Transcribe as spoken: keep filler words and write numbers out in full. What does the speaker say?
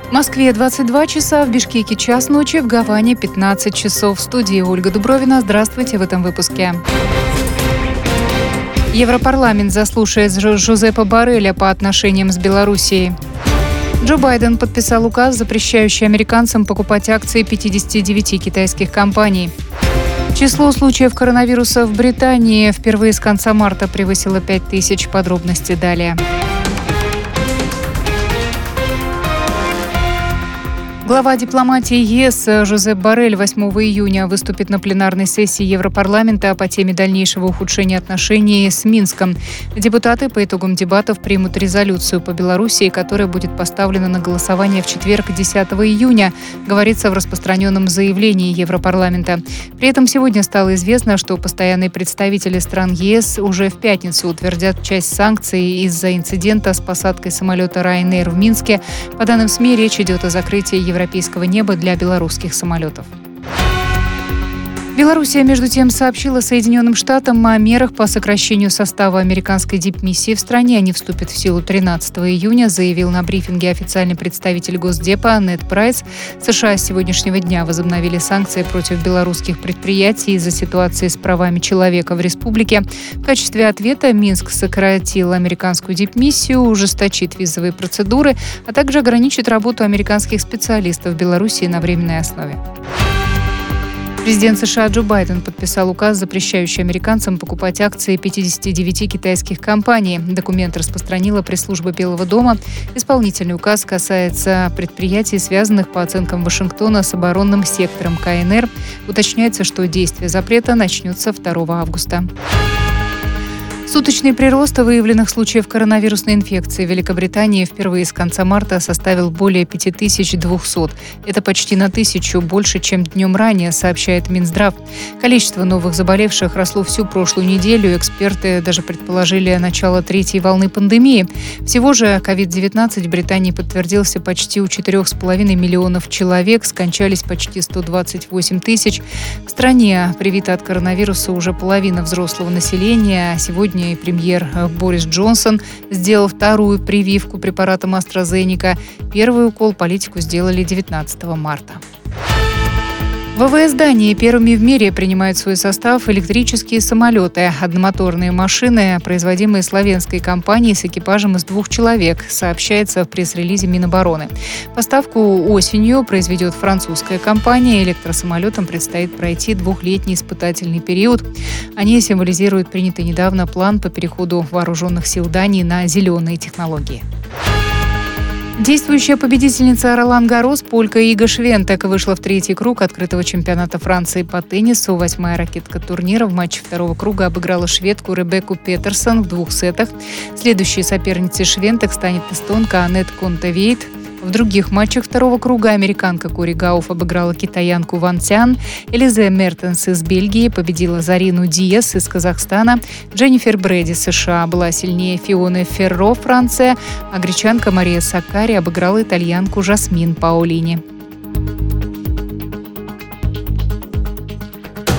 В Москве двадцать два часа, в Бишкеке час ночи, в Гаване пятнадцать часов. В студии Ольга Дубровина. Здравствуйте в этом выпуске. Европарламент заслушает Жозепа Борреля по отношениям с Белоруссией. Джо Байден подписал указ, запрещающий американцам покупать акции пятидесяти девяти китайских компаний. Число случаев коронавируса в Британии впервые с конца марта превысило пять тысяч. Подробности далее. Глава дипломатии ЕС Жозеп Боррель восьмого июня выступит на пленарной сессии Европарламента по теме дальнейшего ухудшения отношений с Минском. Депутаты по итогам дебатов примут резолюцию по Белоруссии, которая будет поставлена на голосование в четверг, десятого июня, говорится в распространенном заявлении Европарламента. При этом сегодня стало известно, что постоянные представители стран ЕС уже в пятницу утвердят часть санкций из-за инцидента с посадкой самолета Ryanair в Минске. По данным СМИ, речь идет о закрытии Европарламента европейского неба для белорусских самолетов. Белоруссия, между тем, сообщила Соединенным Штатам о мерах по сокращению состава американской дипмиссии в стране. Они вступят в силу тринадцатого июня, заявил на брифинге официальный представитель Госдепа Нед Прайс. США с сегодняшнего дня возобновили санкции против белорусских предприятий из-за ситуации с правами человека в республике. В качестве ответа Минск сократил американскую дипмиссию, ужесточит визовые процедуры, а также ограничит работу американских специалистов в Белоруссии на временной основе. Президент США Джо Байден подписал указ, запрещающий американцам покупать акции пятидесяти девяти китайских компаний. Документ распространила пресс-служба Белого дома. Исполнительный указ касается предприятий, связанных, по оценкам Вашингтона, с оборонным сектором КНР. Уточняется, что действие запрета начнется второго августа. Суточный прирост выявленных случаев коронавирусной инфекции в Великобритании впервые с конца марта составил более пять тысяч двухсот. Это почти на тысячу больше, чем днем ранее, сообщает Минздрав. Количество новых заболевших росло всю прошлую неделю. Эксперты даже предположили начало третьей волны пандемии. Всего же ковид девятнадцать в Британии подтвердился почти у четырёх с половиной миллионов человек. Скончались почти сто двадцать восемь тысяч. В стране привита от коронавируса уже половина взрослого населения. Сегодня и премьер Борис Джонсон сделал вторую прививку препаратом AstraZeneca. Первый укол политику сделали девятнадцатого марта. ВВС Дании первыми в мире принимают в свой состав электрические самолеты. Одномоторные машины, производимые славянской компанией с экипажем из двух человек, сообщается в пресс-релизе Минобороны. Поставку осенью произведет французская компания. Электросамолетам предстоит пройти двухлетний испытательный период. Они символизируют принятый недавно план по переходу вооруженных сил Дании на зеленые технологии. Действующая победительница Ролан-Гаррос, полька Ига Швентек, вышла в третий круг открытого чемпионата Франции по теннису. Восьмая ракетка турнира в матче второго круга обыграла шведку Ребекку Петерсон в двух сетах. Следующей соперницей Швентек станет эстонка Аннет Контавейт. В других матчах второго круга американка Кори Гауф обыграла китаянку Ван Цян. Элизе Мертенс из Бельгии победила Зарину Диас из Казахстана. Дженнифер Брэди США была сильнее Фионы Ферро, Франция. А гречанка Мария Саккари обыграла итальянку Жасмин Паолини.